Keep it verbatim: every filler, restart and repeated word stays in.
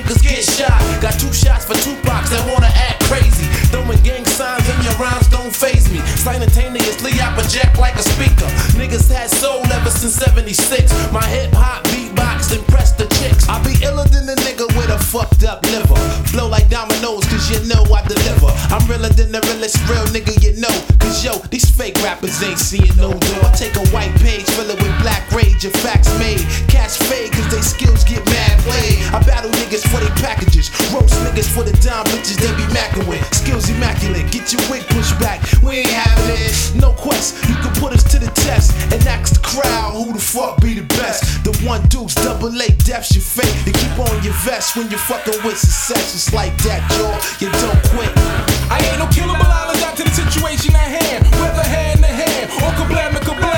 niggas get shot. Got two shots for Tupacs that wanna act crazy. Throwing gang signs in your rhymes don't faze me. Simultaneously I project like a speaker. Niggas had soul ever since seventy-six. My hip hop beatbox impressed the chicks. I be iller than a nigga with a fucked up liver. Blow like dominoes cause you know I deliver. I'm realer than the realest real nigga you know. Cause yo, these fake rappers ain't seeing no door. I take a white page, fill it with black rage and facts made. Cash fade cause they skills get mad played. I battle niggas for they packages. Roast niggas for the dime bitches they be macking with. Skills immaculate, get your wig pushed back. We ain't having it, no quest. You can put us to the test and ask the crowd who the fuck be the best. The one deuce, double A, death's your fate. You keep on your vest when you're fucking with success. It's like that, y'all, you don't quit. I ain't no killer, but I'll adapt to the situation at hand. Whether hand to hand or kablam and kablam.